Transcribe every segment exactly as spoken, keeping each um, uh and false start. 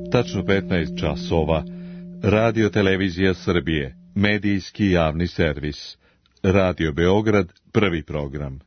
Tačno petnaest časova. Radio Televizija Srbije, medijski javni servis. Radio Beograd, prvi program.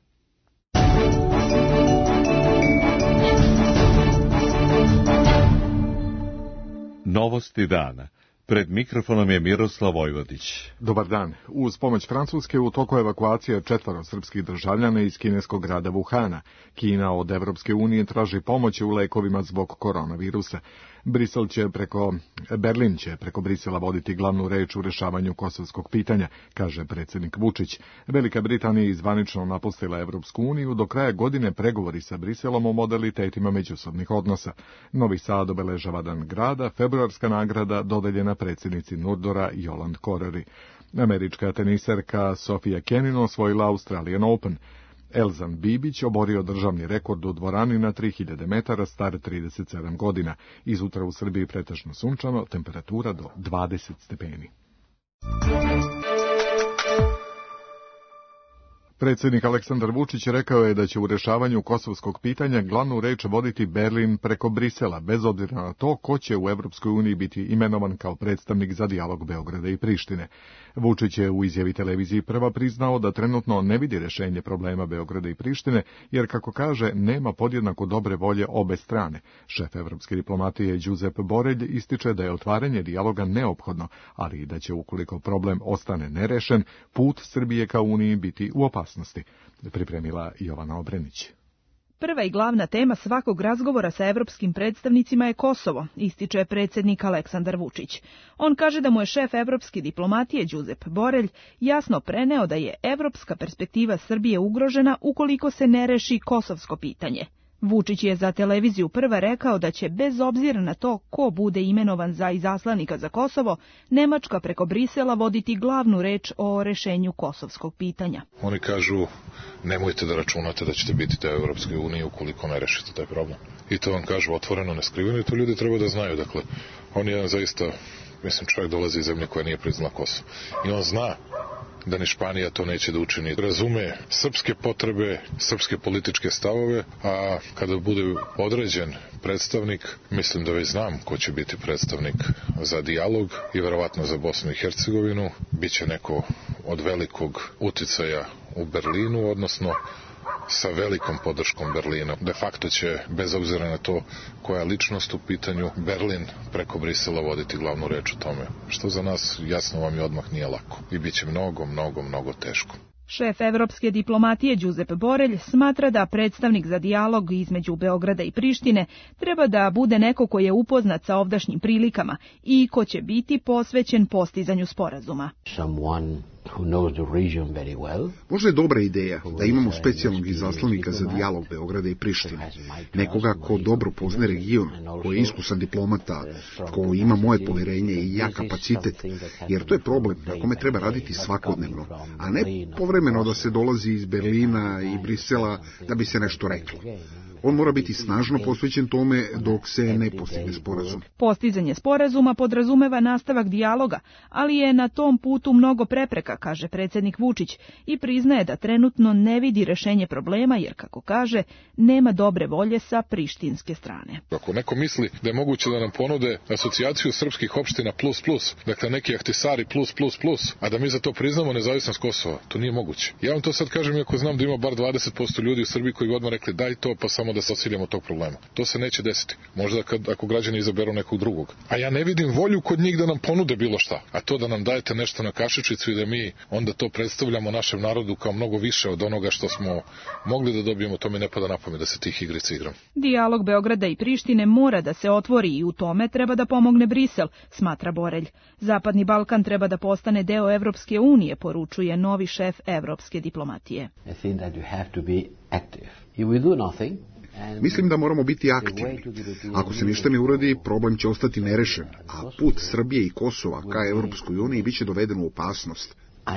Novosti dana. Pred mikrofonom je Miroslav Vojvodić. Dobar dan. Uz pomoć Francuske u toku evakuacije četvoro srpskih državljana iz kineskog grada Wuhana. Kina od Evropske unije traži pomoć u lekovima zbog koronavirusa. Brisel će preko, Berlin će preko Brisela voditi glavnu reč u rešavanju kosovskog pitanja, kaže predsjednik Vučić. Velika Britanija je zvanično napustila Evropsku uniju, do kraja godine pregovori sa Briselom o modalitetima međusobnih odnosa. Novi Sad obeležava Dan grada, februarska nagrada dodeljena predsjednici Nurdora Joland Koreri. Američka teniserka Sofia Kenin osvojila Australian Open. Elzan Bibić oborio državni rekord u dvorani na tri hiljade metara star trideset sedam godina. Izutra u Srbiji pretežno sunčano, temperatura do dvadeset stepeni. Predsjednik Aleksandar Vučić rekao je da će u rešavanju kosovskog pitanja glavnu reč voditi Berlin preko Brisela, bez obzira na to ko će u Evropskoj uniji biti imenovan kao predstavnik za dijalog Beograda i Prištine. Vučić je u izjavi televiziji Prva priznao da trenutno ne vidi rešenje problema Beograda i Prištine, jer, kako kaže, nema podjednako dobre volje obe strane. Šef evropske diplomatije Josep Borelj ističe da je otvaranje dijaloga neophodno, ali i da će, ukoliko problem ostane nerešen, put Srbije ka Uniji biti u opasnosti. Pripremila Jovana Obrenić. Prva i glavna tema svakog razgovora sa evropskim predstavnicima je Kosovo, ističe predsjednik Aleksandar Vučić. On kaže da mu je šef evropske diplomatije Josep Borelj jasno preneo da je evropska perspektiva Srbije ugrožena ukoliko se ne reši kosovsko pitanje. Vučić je za televiziju Prva rekao da će, bez obzira na to ko bude imenovan za izaslanika za Kosovo, Nemačka preko Brisela voditi glavnu reč o rešenju kosovskog pitanja. Oni kažu, nemojte da računate da ćete biti deo Evropske unije ukoliko ne rešite taj problem. I to vam kažu otvoreno, neskriveno, i to ljudi treba da znaju. Dakle, on je jedan zaista, mislim, čovjek dolazi iz zemlje koja nije priznala Kosovo. I on zna da ni Španija to neće da učini. Razume srpske potrebe, srpske političke stavove, a kada bude određen predstavnik, mislim da već znam ko će biti predstavnik za dijalog i verovatno za Bosnu i Hercegovinu, bit će neko od velikog uticaja u Berlinu, odnosno sa velikom podrškom Berlina. De facto će, bez obzira na to koja je ličnost u pitanju, Berlin preko Brisela voditi glavnu reč o tome, što za nas, jasno vam je, odmah nije lako i bit će mnogo, mnogo, mnogo teško. Šef evropske diplomatije Josep Borelj smatra da predstavnik za dijalog između Beograda i Prištine treba da bude neko ko je upoznat sa ovdašnjim prilikama i ko će biti posvećen postizanju sporazuma. Možda je dobra ideja da imamo specijalnog izaslanika za dijalog Beograda i Prištine. Nekoga ko dobro poznaje region, ko je iskusan diplomata, ko ima moje poverenje i jak kapacitet, jer to je problem na kome treba raditi svakodnevno, a ne povremeno da se dolazi iz Berlina i Brisela da bi se nešto reklo. On mora biti snažno posvećen tome dok se ne postigne sporazum. Postizanje sporazuma podrazumeva nastavak dijaloga, ali je na tom putu mnogo prepreka, kaže predsjednik Vučić, i priznaje da trenutno ne vidi rešenje problema, jer, kako kaže, nema dobre volje sa prištinske strane. Ako neko misli da je moguće da nam ponude asocijaciju srpskih opština plus plus, dakle neki Ahtisari plus plus plus, a da mi za to priznamo nezavisnost Kosova, to nije moguće. Ja vam to sad kažem, iako znam da ima bar dvadeset posto ljudi u Srbiji koji odmah rekli daj to, pa samo da se osiljamo tog problema. To se neće desiti. Možda kad, ako građani izaberu nekog drugog. A ja ne vidim volju kod njih da nam ponude bilo šta. A to da nam dajete nešto na kašičicu i da mi onda to predstavljamo našem narodu kao mnogo više od onoga što smo mogli da dobijemo, to mi ne pada na pamet da se tih igrica igram. Dijalog Beograda i Prištine mora da se otvori i u tome treba da pomogne Brisel, smatra Borelj. Zapadni Balkan treba da postane deo Evropske unije, poručuje novi šef evropske diplomatije. I think that you have to be active. If we do nothing, Mislim da moramo biti aktivni. Ako se ništa ne uradi, problem će ostati nerešen, a put Srbije i Kosova ka Evropskoj uniji biće doveden u opasnost.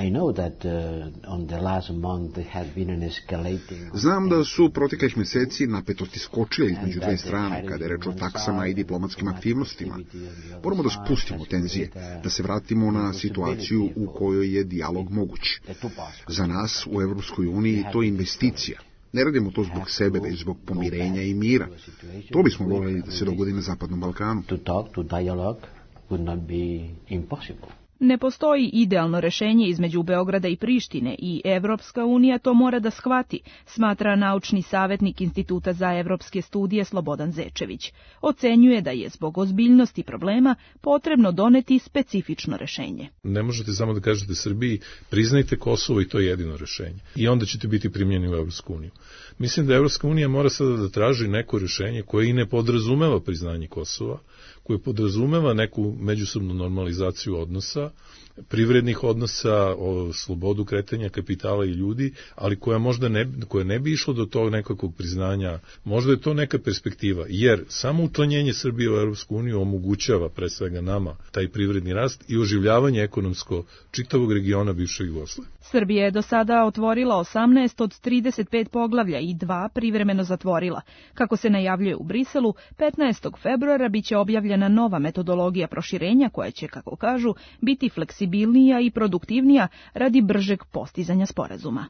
Znam da su proteklih mjeseci napetosti skočile između dve strane kada je reč o taksama i diplomatskim aktivnostima. Moramo da spustimo tenzije, da se vratimo na situaciju u kojoj je dijalog moguć. Za nas u Evropskoj uniji to je investicija. Ne radimo to zbog sebe, već zbog pomirenja i mira. To bismo voljeli da se dogodi na Zapadnom Balkanu. Ne postoji idealno rešenje između Beograda i Prištine i Evropska unija to mora da shvati, smatra naučni savjetnik Instituta za evropske studije Slobodan Zečević. Ocenjuje da je zbog ozbiljnosti problema potrebno doneti specifično rešenje. Ne možete samo da kažete Srbiji priznajte Kosovo i to je jedino rešenje. I onda ćete biti primljeni u Evropsku uniju. Mislim da Evropska unija mora sada da traži neko rešenje koje i ne podrazumeva priznanje Kosova, koje podrazumeva neku međusobnu normalizaciju odnosa, privrednih odnosa, o slobodu kretanja kapitala i ljudi, ali koja možda ne, koja ne bi išlo do tog nekakvog priznanja. Možda je to neka perspektiva, jer samo učlanjenje Srbije u Europsku uniju omogućava pre svega nama taj privredni rast i oživljavanje ekonomsko čitavog regiona bivše Jugoslavije. Srbija je do sada otvorila osamnaest od trideset pet poglavlja i dva privremeno zatvorila. Kako se najavljuje u Briselu, petnaestog februara biće objavljena nova metodologija proširenja koja će, kako kažu, biti fleksibilnija i produktivnija radi bržeg postizanja sporazuma.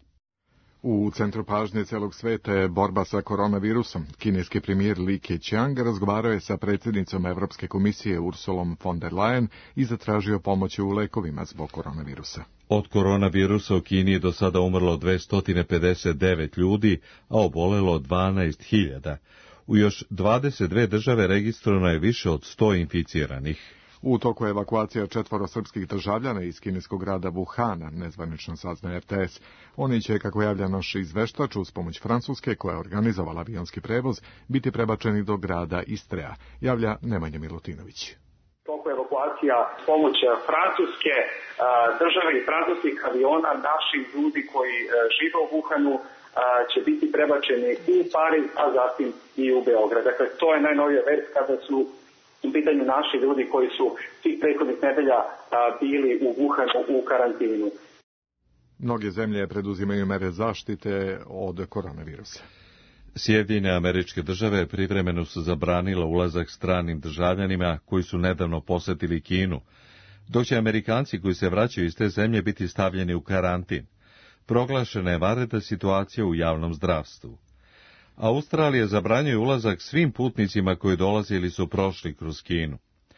U centru pažnje celog sveta je borba sa koronavirusom. Kineski premijer Li Keqiang razgovarao je sa predsjednicom Evropske komisije Ursulom von der Leyen i zatražio pomoć u lekovima zbog koronavirusa. Od koronavirusa u Kini je do sada umrlo dvesta pedeset devet ljudi, a obolelo dvanaest hiljada. U još dvadeset dve države registrovano je više od sto inficiranih. U toku evakuacija četvoro srpskih državljana iz kineskog grada Wuhana, nezvanično saznaje R T S. Oni će, kako javlja naš izveštač, uz pomoć Francuske, koja je organizovala avionski prevoz, biti prebačeni do grada Istrea, javlja Nemanja Milutinović. Toku evakuacija pomoć Francuske, države i francuskih aviona, naši ljudi koji žive u Wuhanu, će biti prebačeni u Pariz, a zatim i u Beograd. Dakle, to je najnovija vest kada su u pitanju naši ljudi koji su tih prethodnih nedelja bili u Wuhanu u karantinu. Mnoge zemlje preduzimaju mere zaštite od koronavirusa. Sjedinjene Američke Države privremeno su zabranile ulazak stranim državljanima koji su nedavno posetili Kinu, dok će Amerikanci koji se vraćaju iz te zemlje biti stavljeni u karantin. Proglašena je vanredna situacija u javnom zdravstvu. Australija zabranjuje ulazak svim putnicima koji dolaze ili su prošli kroz Kinu.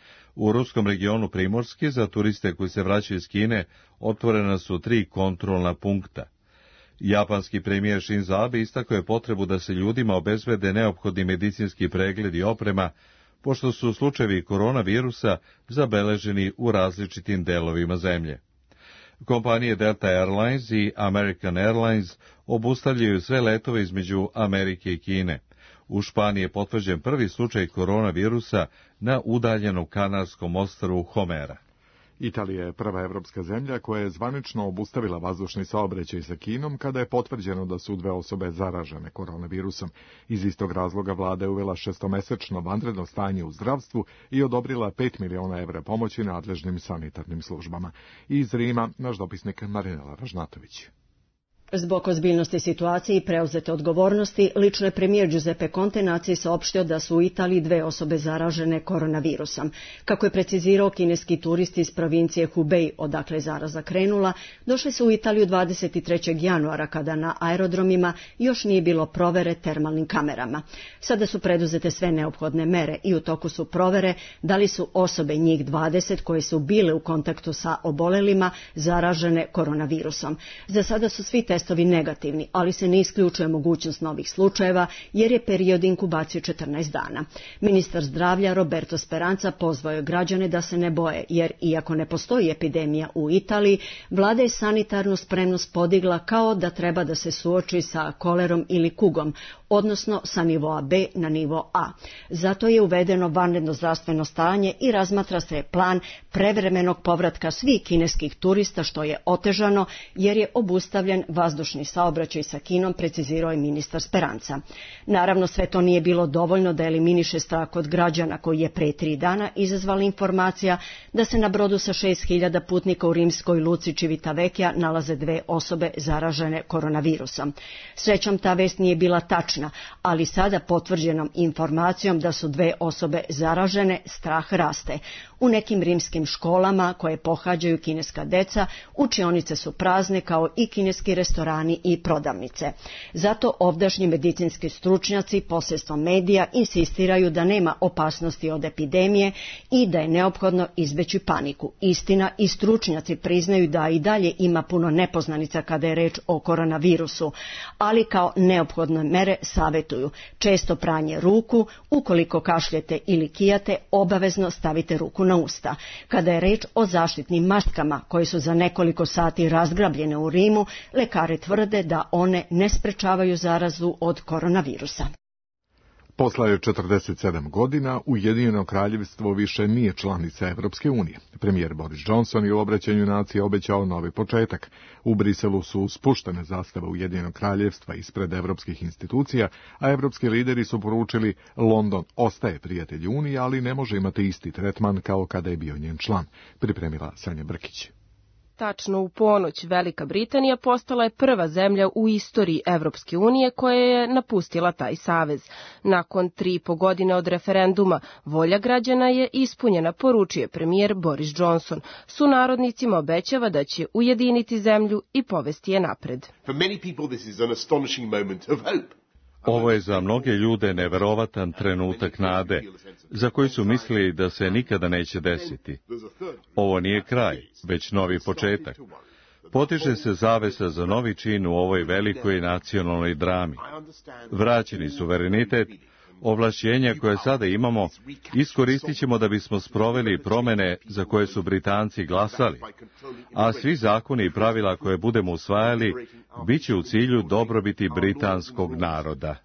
U ruskom regionu Primorski za turiste koji se vraćaju iz Kine otvorena su tri kontrolna punkta. Japanski premijer Shinzo Abe istakao je potrebu da se ljudima obezbede neophodni medicinski pregled i oprema, pošto su slučajevi koronavirusa zabeleženi u različitim delovima zemlje. Kompanije Delta Airlines i American Airlines obustavljaju sve letove između Amerike i Kine. U Španiji je potvrđen prvi slučaj koronavirusa na udaljenom kanarskom ostrvu Homera. Italija je prva evropska zemlja koja je zvanično obustavila vazdušni saobraćaj sa Kinom kada je potvrđeno da su dve osobe zaražene koronavirusom. Iz istog razloga vlada je uvela šestomesečno vanredno stanje u zdravstvu i odobrila pet miliona evra pomoći nadležnim sanitarnim službama. Iz Rima, naš dopisnik Marinela Ražnatović. Zbog ozbiljnosti situacije i preuzete odgovornosti, lično je premijer Giuseppe Conte naciji saopštio da su u Italiji dve osobe zaražene koronavirusom. Kako je precizirao, kineski turisti iz provincije Hubei, odakle je zaraza krenula, došli su u Italiju dvadeset trećeg januara, kada na aerodromima još nije bilo provere termalnim kamerama. Sada su preduzete sve neophodne mere i u toku su provere da li su osobe, njih dvadeset, koje su bile u kontaktu sa obolelima, zaražene koronavirusom. Za sada su svi testovi negativni, ali se ne isključuje mogućnost novih slučajeva jer je period inkubacije četrnaest dana. Ministar zdravlja Roberto Speranza pozvao je građane da se ne boje, jer iako ne postoji epidemija u Italiji, vlada je sanitarnu spremnost podigla kao da treba da se suoči sa kolerom ili kugom, odnosno sa nivoa B na nivo A. Zato je uvedeno vanredno zdravstveno stanje i razmatra se plan prevremenog povratka svih kineskih turista, što je otežano jer je obustavljen vazdušni saobraćaj sa Kinom, precizirao je ministar Speranza. Naravno, sve to nije bilo dovoljno da eliminiše strah kod građana, koji je pre tri dana izazvala informacija da se na brodu sa šest hiljada putnika u rimskoj luci Civitavecchia nalaze dve osobe zaražene koronavirusom. Srećom, ta vest nije bila tačna, tačna, ali sada potvrđenom informacijom da su dve osobe zaražene, strah raste. U nekim rimskim školama koje pohađaju kineska deca, učionice su prazne kao i kineski restorani i prodavnice. Zato ovdašnji medicinski stručnjaci posredstvom medija insistiraju da nema opasnosti od epidemije i da je neophodno izbeći paniku. Istina, i stručnjaci priznaju da i dalje ima puno nepoznanica kada je reč o koronavirusu, ali kao neophodne mere savjetuju često pranje ruku, ukoliko kašljete ili kijate, obavezno stavite ruku na usta. Kada je reč o zaštitnim maskama koje su za nekoliko sati razgrabljene u Rimu, lekari tvrde da one ne sprečavaju zarazu od koronavirusa. Posle četrdeset sedam godina Ujedinjeno kraljevstvo više nije članica Evropske unije. Premijer Boris Johnson je u obraćanju nacije obećao novi početak. U Briselu su spuštene zastave Ujedinjenog kraljevstva ispred evropskih institucija, a evropski lideri su poručili London ostaje prijatelj Unije, ali ne može imati isti tretman kao kada je bio njen član, pripremila Sanja Brkić. Tačno u ponoć Velika Britanija postala je prva zemlja u istoriji Evropske unije koja je napustila taj savez. Nakon tri i po godine od referenduma, volja građana je ispunjena, poručuje premijer Boris Johnson. Sunarodnicima obećava da će ujediniti zemlju i povesti je napred. Ovo je za mnoge ljude neverovatan trenutak nade, za koji su mislili da se nikada neće desiti. Ovo nije kraj, već novi početak. Potiže se zavesa za novi čin u ovoj velikoj nacionalnoj drami. Vraćeni suverenitet, ovlašćenja koje sada imamo, iskoristit ćemo da bismo sproveli promene za koje su Britanci glasali, a svi zakoni i pravila koje budemo usvajali bit će u cilju dobrobiti britanskog naroda.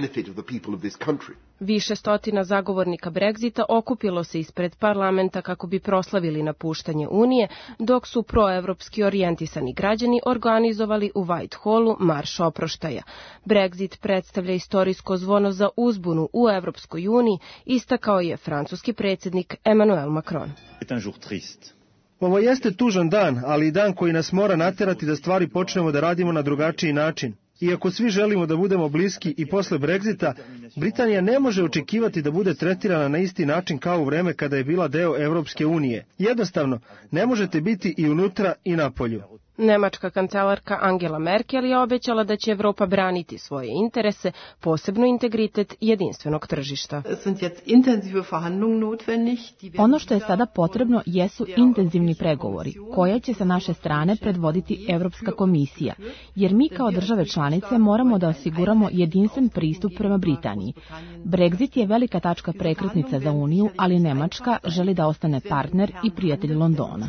Više stotina zagovornika Brexita okupilo se ispred parlamenta kako bi proslavili napuštanje Unije, dok su proevropski orijentisani građani organizovali u Whitehallu marš oproštaja. Brexit predstavlja istorijsko zvono za uzbunu u Evropskoj uniji, istakao je francuski predsjednik Emmanuel Macron. Ovo jeste tužan dan, ali i dan koji nas mora naterati da stvari počnemo da radimo na drugačiji način. Iako svi želimo da budemo bliski i posle Brexita, Britanija ne može očekivati da bude tretirana na isti način kao u vreme kada je bila deo Evropske unije. Jednostavno, ne možete biti i unutra i napolju. Nemačka kancelarka Angela Merkel je obećala da će Evropa braniti svoje interese, posebno integritet jedinstvenog tržišta. Ono što je sada potrebno jesu intenzivni pregovori, koje će sa naše strane predvoditi Evropska komisija, jer mi kao države članice moramo da osiguramo jedinstven pristup prema Britaniji. Brexit je velika tačka prekretnica za Uniju, ali Nemačka želi da ostane partner i prijatelj Londona.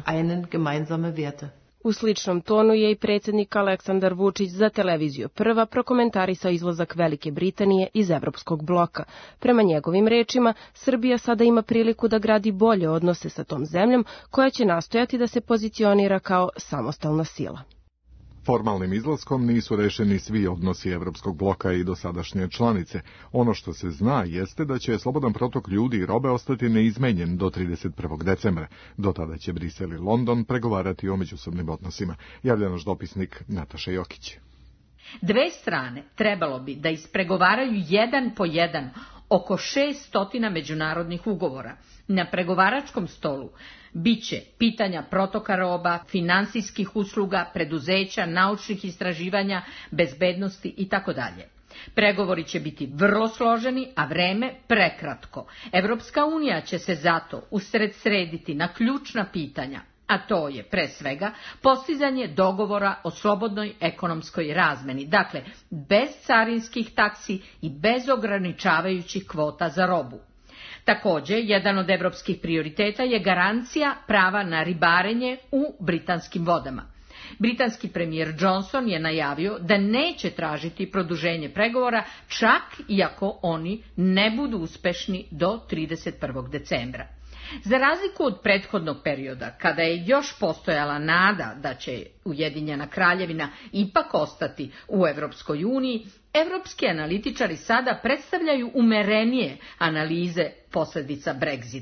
U sličnom tonu je i predsjednik Aleksandar Vučić za televiziju Prva prokomentarisao izlazak Velike Britanije iz Evropskog bloka. Prema njegovim rečima, Srbija sada ima priliku da gradi bolje odnose sa tom zemljom, koja će nastojati da se pozicionira kao samostalna sila. Formalnim izlaskom nisu rešeni svi odnosi Evropskog bloka i dosadašnje članice. Ono što se zna jeste da će slobodan protok ljudi i robe ostati neizmenjen do trideset prvog decembra. Do tada će Brisel i London pregovarati o međusobnim odnosima. Javlja naš dopisnik Nataša Jokić. Dve strane trebalo bi da ispregovaraju jedan po jedan oko šeststotina međunarodnih ugovora. Na pregovaračkom stolu biće pitanja protoka roba, finansijskih usluga, preduzeća, naučnih istraživanja, bezbednosti itd. Pregovori će biti vrlo složeni, a vreme prekratko. Evropska unija će se zato usredsrediti na ključna pitanja, a to je pre svega postizanje dogovora o slobodnoj ekonomskoj razmeni, dakle bez carinskih taksi i bez ograničavajućih kvota za robu. Također, jedan od evropskih prioriteta je garancija prava na ribarenje u britanskim vodama. Britanski premijer Johnson je najavio da neće tražiti produženje pregovora, čak i ako oni ne budu uspešni do trideset prvog decembra. Za razliku od prethodnog perioda, kada je još postojala nada da će Ujedinjena Kraljevina ipak ostati u Evropskoj uniji, evropski analitičari sada predstavljaju umerenije analize posljedica Brexita.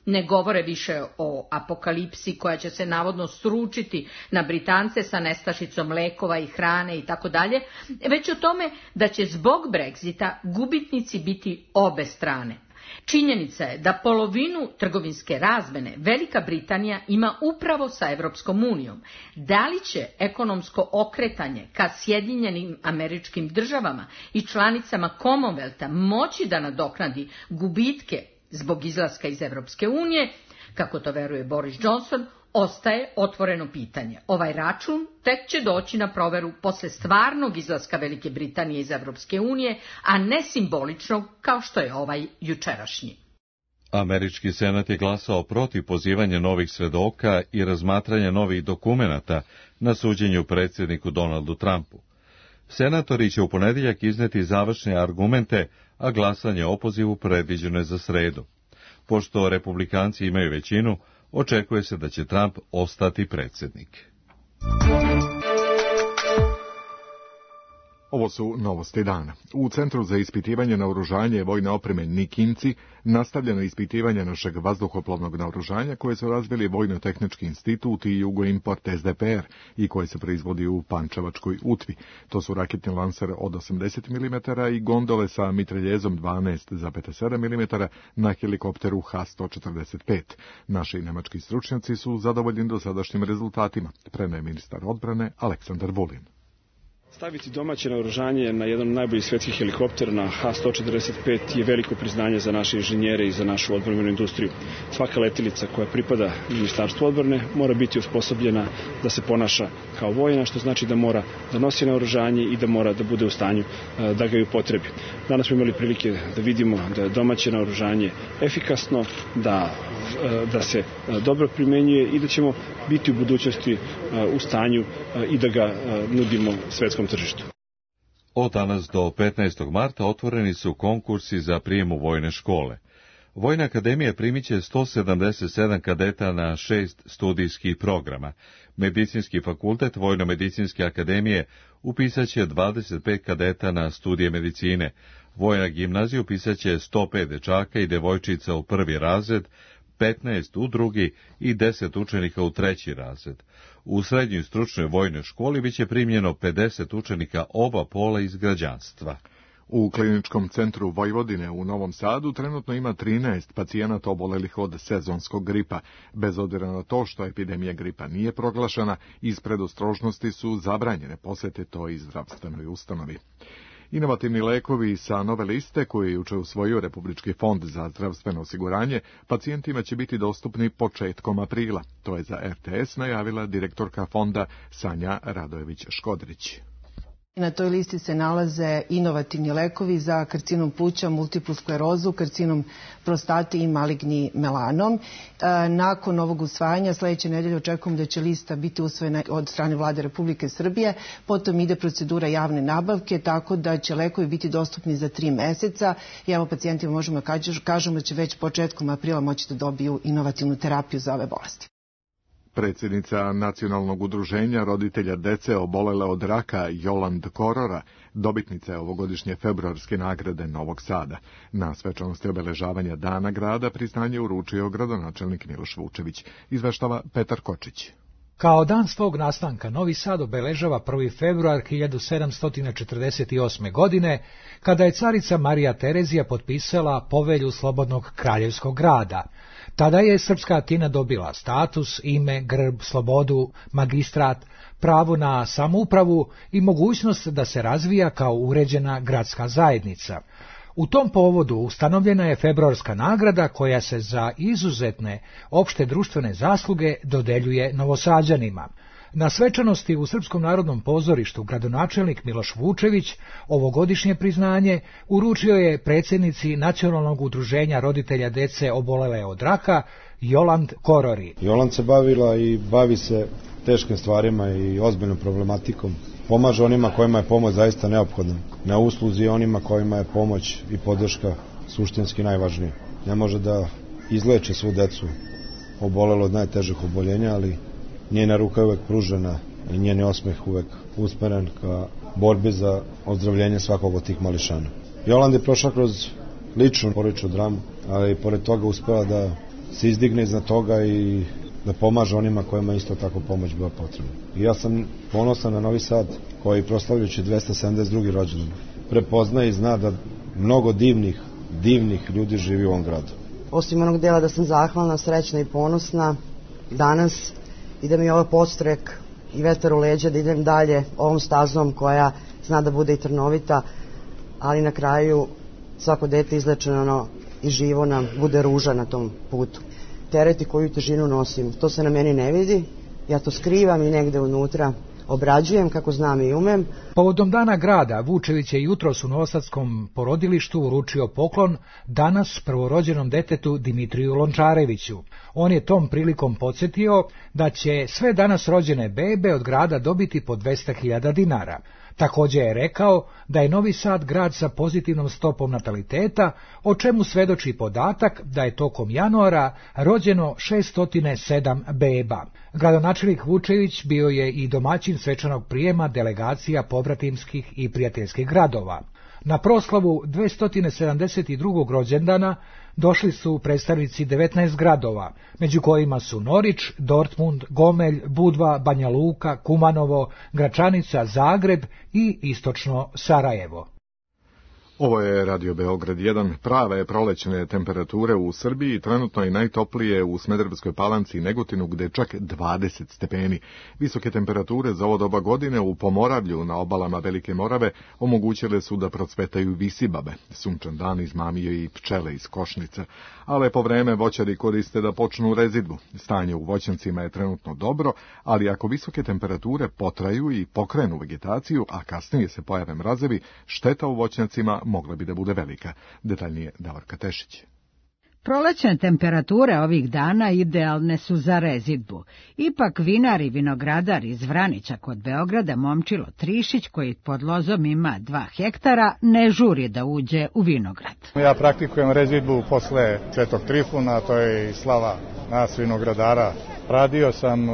Ne govore više o apokalipsi koja će se navodno sručiti na Britance sa nestašicom lekova i hrane i tako dalje, već o tome da će zbog Brexita gubitnici biti obe strane. Činjenica je da polovinu trgovinske razmene Velika Britanija ima upravo sa Evropskom unijom. Da li će ekonomsko okretanje ka Sjedinjenim Američkim Državama i članicama Commonwealtha moći da nadoknadi gubitke zbog izlaska iz Evropske unije, kako to veruje Boris Johnson, ostaje otvoreno pitanje. Ovaj račun tek će doći na proveru posle stvarnog izlaska Velike Britanije iz Evropske unije, a ne simboličnog kao što je ovaj jučerašnji. Američki senat je glasao protiv pozivanja novih svedoka i razmatranja novih dokumenata na suđenju predsjedniku Donaldu Trumpu. Senatori će u ponedjeljak izneti završne argumente, a glasanje o opozivu predviđeno je za sredu. Pošto republikanci imaju većinu, očekuje se da će Trump ostati predsjednik. Ovo su novosti dana. U Centru za ispitivanje naoružanja i vojne opreme Nikinci nastavljeno ispitivanje našeg vazduhoplovnog naoružanja koje su razvili Vojno-tehnički institut i Jugoimport S D P R i koje se proizvodi u Pančevačkoj Utvi. To su raketni lanser od osamdeset milimetara i gondole sa mitraljezom dvanaest zarez sedam milimetara na helikopteru H sto četrdeset pet. Naši nemački stručnjaci su zadovoljni dosadašnjim rezultatima, prenaje ministar odbrane Aleksandar Vulin. Staviti domaće naoružanje na jedan od najboljih svetskih helikoptera na H sto četrdeset pet je veliko priznanje za naše inženjere i za našu odbrambenu industriju. Svaka letilica koja pripada Ministarstvu odbrane mora biti osposobljena da se ponaša kao vojna, što znači da mora da nosi naoružanje i da mora da bude u stanju da ga i upotrebi. Danas smo imali prilike da vidimo da je domaće naoružanje efikasno, da, da se dobro primenjuje i da ćemo biti u budućnosti u stanju i da ga nudimo svetskom tržištu. Od danas do petnaestog marta otvoreni su konkursi za prijem u vojne škole. Vojna akademija primit će sto sedamdeset sedam kadeta na šest studijskih programa. Medicinski fakultet Vojno-medicinske akademije upisat će dvadeset pet kadeta na studije medicine. Vojna gimnazija upisat će sto pet dečaka i devojčica u prvi razred, petnaest u drugi i deset učenika u treći razred. U srednjoj stručnoj vojnoj školi biće primljeno pedeset učenika oba pola iz građanstva. U Kliničkom centru Vojvodine u Novom Sadu trenutno ima trinaest pacijenata obolelih od sezonskog gripa. Bez obzira na to što epidemija gripa nije proglašena, iz predostrožnosti su zabranjene posete toj zdravstvenoj ustanovi. Inovativni lekovi sa nove liste koje je juče usvojio Republički fond za zdravstveno osiguranje pacijentima će biti dostupni početkom aprila. To je za R T S najavila direktorka fonda Sanja Radojević-Škodrić. Na toj listi se nalaze inovativni lekovi za karcinom pluća, multiplu sklerozu, karcinom prostate i maligni melanom. Nakon ovog usvajanja sljedeće nedelje očekujem da će lista biti usvojena od strane Vlade Republike Srbije. Potom ide procedura javne nabavke, tako da će lekovi biti dostupni za tri meseca. I evo pacijentima možemo kažemo da će već početkom aprila moći da dobiju inovativnu terapiju za ove bolesti. Predsjednica Nacionalnog udruženja roditelja dece obolele od raka Joland Korora, dobitnica je ovogodišnje februarske nagrade Novog Sada. Na svečanosti obeležavanja Dana grada priznanje uručio gradonačelnik Miloš Vučević, izveštava Petar Kočić. Kao dan svog nastanka Novi Sad obeležava prvi februar hiljadu sedamsto četrdeset osme. godine, kada je carica Marija Terezija potpisala povelju Slobodnog kraljevskog grada. Tada je srpska Atina dobila status, ime, grb, slobodu, magistrat, pravo na samoupravu i mogućnost da se razvija kao uređena gradska zajednica. U tom povodu ustanovljena je februarska nagrada koja se za izuzetne opšte društvene zasluge dodeljuje Novosađanima. Na svečanosti u Srpskom narodnom pozorištu gradonačelnik Miloš Vučević ovogodišnje priznanje uručio je predsjednici Nacionalnog udruženja roditelja dece obolele od raka Joland Korori. Joland se bavila i bavi se teškim stvarima i ozbiljnom problematikom. Pomaže onima kojima je pomoć zaista neophodna. Na usluzi onima kojima je pomoć i podrška suštinski najvažnija. Ne može da izleče svu decu obolelo od najtežih oboljenja, ali njena ruka je uvek pružena i njen osmeh uvek usmeren ka borbi za ozdravljenje svakog od tih mališana. Joland je prošla kroz ličnu porodičnu dramu, ali pored toga uspela da se izdigne iznad toga i da pomaže onima kojima isto tako pomoć bila potrebna. I ja sam ponosan na Novi Sad, koji proslavljajući dvesta sedamdeset drugi rođendan prepoznaje i zna da mnogo divnih, divnih ljudi živi u ovom gradu. Osim onog dela da sam zahvalna, srećna i ponosna danas i da mi je ovo podstrek i vetar u leđa da idem dalje ovom stazom koja zna da bude i trnovita, ali na kraju svako dete izlečeno i živo nam bude ruža na tom putu. Tereti koju težinu nosim, to se na meni ne vidi, ja to skrivam i negde unutra obrađujem kako znam i umem. Povodom dana grada, Vučević je jutros u novosadskom porodilištu uručio poklon danas prvorođenom detetu Dimitriju Lončareviću. On je tom prilikom podsjetio da će sve danas rođene bebe od grada dobiti po dvesta hiljada dinara. Također je rekao da je Novi Sad grad sa pozitivnom stopom nataliteta, o čemu svedoči podatak da je tokom januara rođeno šessto sedam beba. Gradonačelnik Vučević bio je i domaćin svečanog prijema delegacija pobratimskih i prijateljskih gradova. Na proslavu dvesta sedamdeset drugog rođendana došli su predstavnici devetnaest gradova, među kojima su Norić, Dortmund, Gomelj, Budva, Banja Luka, Kumanovo, Gračanica, Zagreb i istočno Sarajevo. Ovo je Radio Beograd jedan. Prave prolećne temperature u Srbiji, trenutno je najtoplije u Smederevskoj Palanci i Negotinu, gde je čak dvadeset stepeni. Visoke temperature za ovo doba godine u Pomoravlju na obalama Velike Morave omogućile su da procvetaju visibabe. Sunčan dan izmamio i pčele iz košnica, a lepo vreme voćari koriste da počnu rezidbu. Stanje u voćnjacima je trenutno dobro, ali ako visoke temperature potraju i pokrenu vegetaciju, a kasnije se pojave mrazevi, šteta u voćnjacima mogla bi da bude velika. Detaljnije Davorka Tešić. Prolećne temperature ovih dana idealne su za rezidbu. Ipak vinar i vinogradar iz Vranića kod Beograda Momčilo Trišić, koji pod lozom ima dva hektara, ne žuri da uđe u vinograd. Ja praktikujem rezidbu posle Svetog Trifuna, to je i slava nas vinogradara. Radio sam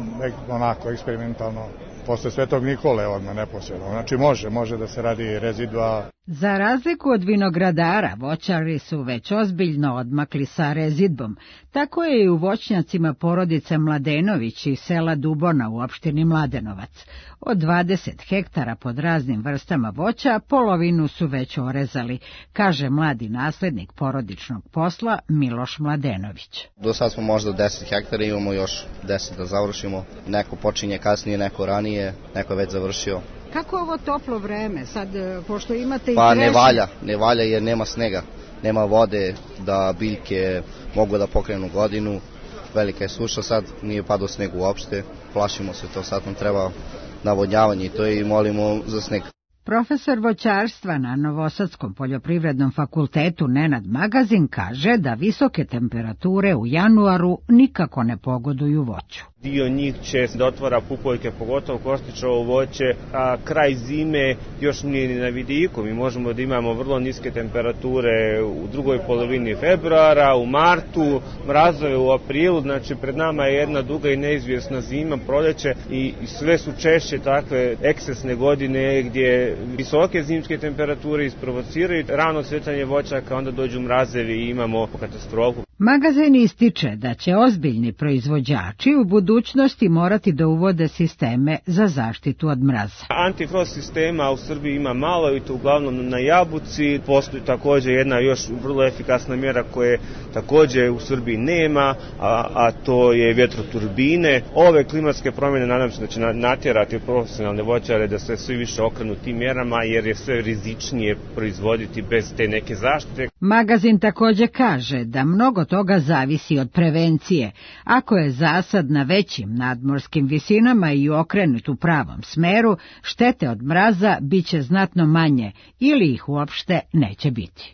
onako eksperimentalno posle Svetog Nikole odmah neposredno. Znači može, može da se radi rezidba. Za razliku od vinogradara, voćari su već ozbiljno odmakli sa rezidbom. Tako je i u voćnjacima porodice Mladenović iz sela Dubona u opštini Mladenovac. Od dvadeset hektara pod raznim vrstama voća, polovinu su već orezali, kaže mladi naslednik porodičnog posla Miloš Mladenović. Do sad smo možda deset hektara, imamo još deset da završimo. Neko počinje kasnije, neko ranije, neko je već završio. Kako je ovo toplo vreme, sad, pošto imate i Pa trešnje? ne valja, ne valja jer nema snega, nema vode da biljke mogu da pokrenu godinu, velika je suša sad, nije padao sneg uopšte, plašimo se to, sad nam treba navodnjavanje i to i molimo za sneg. Profesor voćarstva na Novosadskom poljoprivrednom fakultetu Nenad Magazin kaže da visoke temperature u januaru nikako ne pogoduju voću. Dio njih će da otvara pupoljke, pogotovo kostičovo voće, a kraj zime još nije ni na vidiku. Mi možemo da imamo vrlo niske temperature u drugoj polovini februara, u martu, mrazove u aprilu, znači pred nama je jedna duga i neizvjesna zima, proljeće i sve su češće takve ekscesne godine gdje visoke zimske temperature isprovociraju rano cvetanje voćaka, onda dođu mrazevi i imamo katastrofu. Magazin ističe da će ozbiljni proizvođači u budućnosti morati da uvode sisteme za zaštitu od mraza. Antifrost sistema u Srbiji ima malo i to uglavnom na jabuci. Postoji također jedna još vrlo efikasna mjera koje također u Srbiji nema, a, a to je vjetroturbine. Ove klimatske promjene nadam se da će natjerati profesionalne voćare da se sve više okrenu tim mjerama jer je sve rizičnije proizvoditi bez te neke zaštite. Magazin također kaže da mnogo toga zavisi od prevencije. Ako je zasad na većim nadmorskim visinama i okrenut u pravom smeru, štete od mraza bit će znatno manje ili ih uopšte neće biti.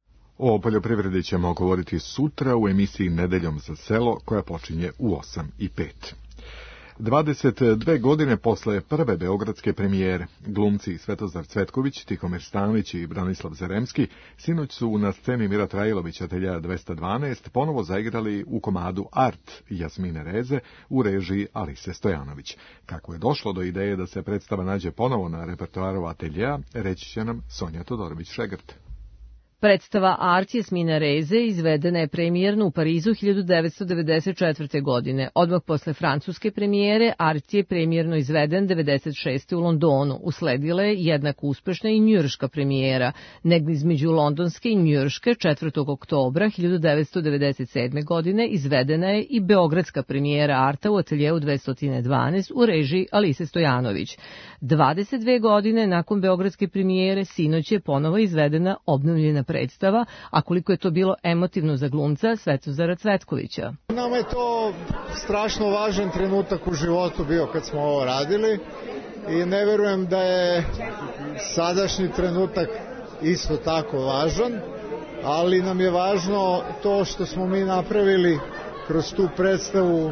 O poljoprivredi ćemo govoriti sutra u emisiji Nedeljom za selo koja počinje u osam i pet. dvadeset dve godine posle prve beogradske premijere, glumci Svetozar Cvetković, Tihomir Stanić i Branislav Zaremski sinoć su na sceni Mira Trajlović ateljea dvesta dvanaest ponovo zaigrali u komadu Art Jasmine Reze u režiji Alise Stojanović. Kako je došlo do ideje da se predstava nađe ponovo na repertoaru ateljea, reći će nam Sonja Todorović-Šegrt. Predstava Art Jasmina Reze izvedena je premijerno u Parizu hiljadu devetsto devedeset četvrte. godine. Odmah posle francuske premijere, Art je premijerno izveden devedeset šeste. u Londonu. Usledila je jednako uspešna i njujorška premijera. Negdje između londonske i njujorške četvrtog oktobra hiljadu devetsto devedeset sedme. godine izvedena je i beogradska premijera Arta u ateljeu dvesta dvanaest u režiji Alise Stojanović. dvadeset dve godine nakon beogradske premijere sinoć je ponovo izvedena obnovljena predstava, a koliko je to bilo emotivno za glumca Svetozara Cvetkovića. Nama je to strašno važan trenutak u životu bio kad smo ovo radili i ne verujem da je sadašnji trenutak isto tako važan, ali nam je važno to što smo mi napravili kroz tu predstavu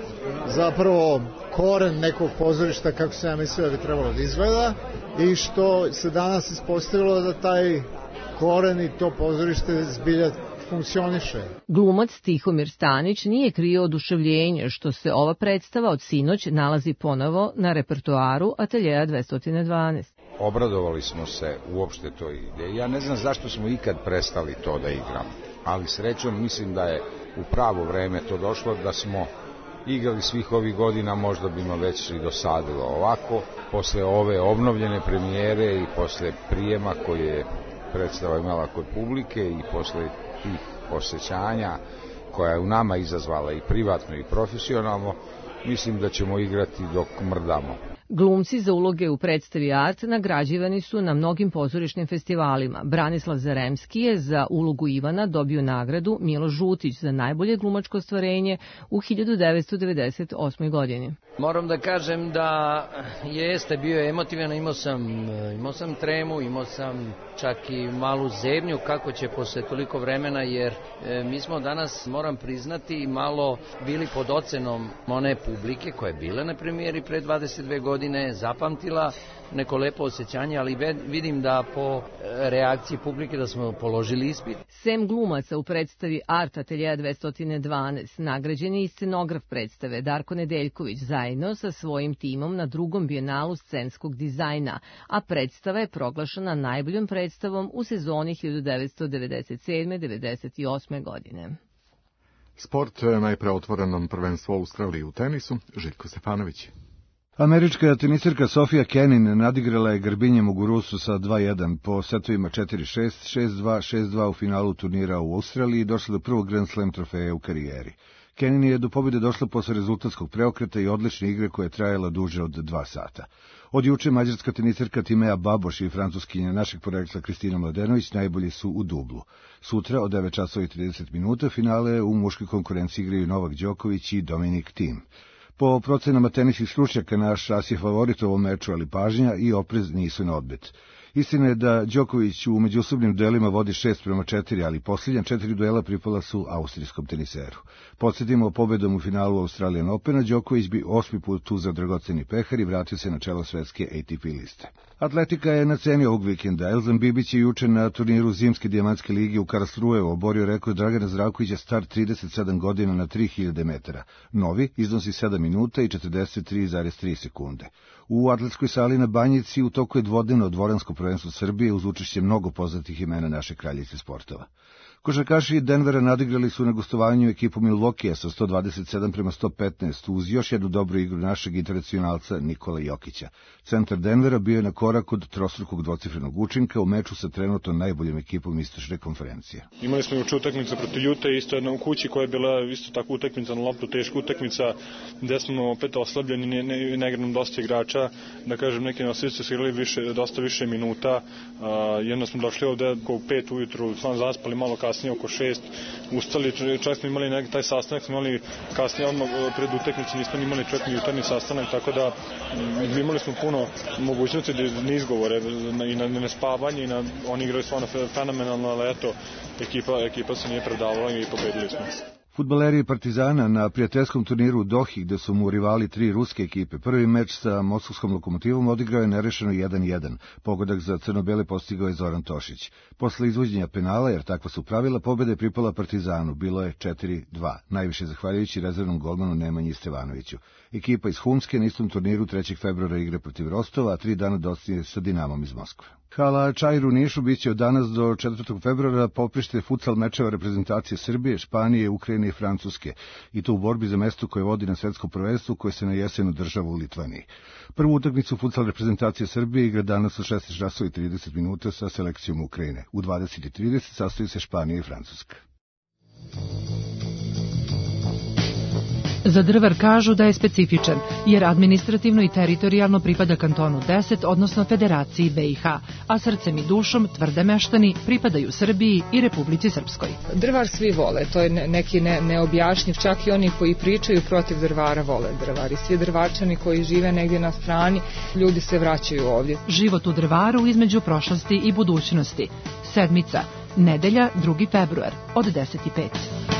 zapravo koren nekog pozorišta kako se ja mislio da bi trebalo da izgleda i što se danas ispostavilo da taj koren i to pozorište zbilja funkcioniše. Glumac Tihomir Stanić nije krio oduševljenje što se ova predstava od sinoć nalazi ponovo na repertoaru ateljeja dvesta dvanaest. Obradovali smo se uopšte toj ideji. Ja ne znam zašto smo ikad prestali to da igramo, ali srećom mislim da je u pravo vreme to došlo, da smo igrali svih ovih godina, možda bi nam već i dosadilo. Ovako, posle ove obnovljene premijere i posle prijema koje je predstava imala kod publike i posle tih osjećanja koja je u nama izazvala i privatno i profesionalno, mislim da ćemo igrati dok mrdamo. Glumci za uloge u predstavi Art nagrađivani su na mnogim pozorišnim festivalima. Branislav Zaremski je za ulogu Ivana dobio nagradu, Milo Žutić za najbolje glumačko ostvarenje u hiljadu devetsto devedeset osmoj. godini. Moram da kažem da jeste bio emotivan, imao sam, imao sam tremu, imao sam čak i malu zebnju kako će posle toliko vremena, jer e, mi smo danas, moram priznati, malo bili pod ocenom one publike koja je bila na premijeri pre dvadeset dve godine, zapamtila neko lepo osjećanje, ali vidim da po reakciji publike da smo položili ispit. Sem glumaca u predstavi Art ateljeja dvesta dvanaest nagrađen je i scenograf predstave Darko Nedeljković zajedno sa svojim timom na drugom bijenalu scenskog dizajna, a predstava je proglašena najboljom predstavom u sezoni hiljadu devetsto devedeset sedme devedeset osme. godine. Sport najpre otvorenom prvenstvu Australije u tenisu, Željko Stefanović. Američka tenisirka Sofia Kenin nadigrala je Garbinje Muguruzu sa dva jedan po setovima četiri šest, šest dva, šest dva u finalu turnira u Australiji i došla do prvog Grand Slam trofeja u karijeri. Kenin je do pobjede došla posle rezultatskog preokreta i odlične igre koja je trajala duže od dva sata. Od juče mađarska tenisirka Timea Baboš i francuskinja našeg porekla Kristina Mladenović najbolji su u dublu. Sutra od devet časova i trideset minuta finale u muškoj konkurenciji igraju Novak Đoković i Dominik Thiem. Po procenama tenisih stručnjaka naš as je favorit u ovom meču, ali pažnja i oprez nisu na odmet. Istina je da Đoković u međusobnim duelima vodi šest prema četiri, ali posljednja četiri duela pripala su austrijskom teniseru. Podsjetimo, pobedom u finalu Australian Opena, Đoković bi osmi put uzeo dragoceni pehar i vratio se na čelo svetske A T P liste. Atletika je na ceni ovog vikenda. Elzan Bibić je juče na turniru Zimske dijamantske lige u Karlsruheu oborio rekord Dragana Zdravkovića star trideset sedam godina na tri hiljade metara. Novi iznosi sedam minuta i četrdeset tri zarez tri sekunde. U atletskoj sali na Banjici u toku je dvodnevno dvoransko prvenstvo Srbije uz učešće mnogo poznatih imena naše kraljice sportova. Košarkaši Denvera nadigrali su na gostovanju ekipu Milwaukeea sa sto dvadeset sedam prema sto petnaest uz još jednu dobru igru našeg internacionalca Nikola Jokića. Centar Denvera bio je na korak od trostrukog dvocifrenog učinka u meču sa trenutno najboljom ekipom istočne konferencije. Imali smo juče utakmicu protiv Ljute, isto jedna u kući koja je bila isto tako utakmica na loptu, teška utakmica gde smo opet oslabljeni, ne, ne, ne igra nam dosta igrača, da kažem neki nosioci su igrali više, dosta više minuta, uh, jedno smo došli ovde oko pet ujutru, sam zaspali malo kasnije oko šest, ustali, čak smo imali neki taj sastanak, smo imali kasnije odmah pred utakmicu, nismo imali čak ni jutarnji sastanak, tako da imali smo puno mogućnosti na izgovore i na nespavanje i na, oni igrali stvarno fenomenalno, ali eto, ekipa, ekipa se nije predavala i pobedili smo. Fudbaleri Partizana na prijateljskom turniru u Dohi, gde su mu rivali tri ruske ekipe. Prvi meč sa moskovskom Lokomotivom odigrao je nerešeno jedan jedan. Pogodak za crno-bele postigao je Zoran Tošić. Posle izvođenja penala, jer takva su pravila, pobeda je pripala Partizanu. Bilo je četiri dva, najviše zahvaljujući rezervnom golmanu Nemanji Stevanoviću. Ekipa iz Humske na istom turniru trećeg februara igra protiv Rostova, a tri dana dostigne sa Dinamom iz Moskve. Hala Čair u Nišu biće od danas do četvrtog februara poprište futsal mečeva reprezentacije Srbije, Španije, Ukrajine i Francuske, i to u borbi za mesto koje vodi na svetskom prvenstvu koje se na jesen održava u Litvaniji. Prvu utakmicu futsal reprezentacije Srbije igra danas u šesnaest časova i trideset minuta sa selekcijom Ukrajine. U dvadeset i trideset sastoji se Španija i Francuska. Za Drvar kažu da je specifičan, jer administrativno i teritorijalno pripada kantonu deset, odnosno Federaciji B i H, a srcem i dušom tvrde meštani pripadaju Srbiji i Republici Srpskoj. Drvar svi vole, to je neki ne, neobjašnjiv, čak i oni koji pričaju protiv Drvara vole Drvar i svi Drvarčani koji žive negdje na strani, ljudi se vraćaju ovdje. Život u Drvaru između prošlosti i budućnosti. Sedmica, nedelja, drugi februar, od deset i pet.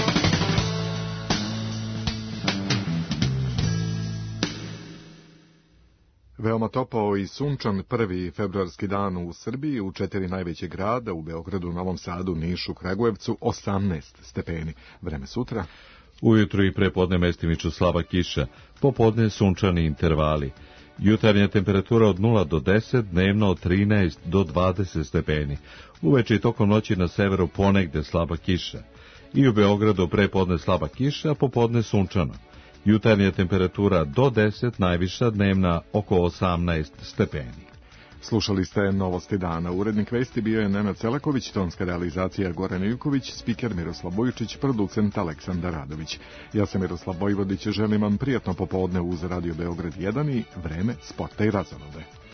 Veoma topao i sunčan prvi februarski dan u Srbiji, u četiri najveće grada, u Beogradu, Novom Sadu, Nišu, Kragujevcu, osamnaest stepeni. Vreme sutra. Ujutru i prepodne mestimično slaba kiša, popodne sunčani intervali. Jutarnja temperatura od nula do deset, dnevno od trinaest do dvadeset stepeni. Uveče i tokom noći na severu ponegde slaba kiša. I u Beogradu prepodne slaba kiša, popodne sunčano. Jutarnja temperatura do deset, najviša dnevna oko osamnaest stepeni. Slušali ste Novosti dana. Urednik vesti bio je Nenad Celaković, tonska realizacija Goran Ivković, spiker Miroslav Bojičić, producent Aleksandar Radović. Ja sam Miroslav Vojvodić, želim vam prijatno popodne uz Radio Beograd jedan i vreme sporta i razonode.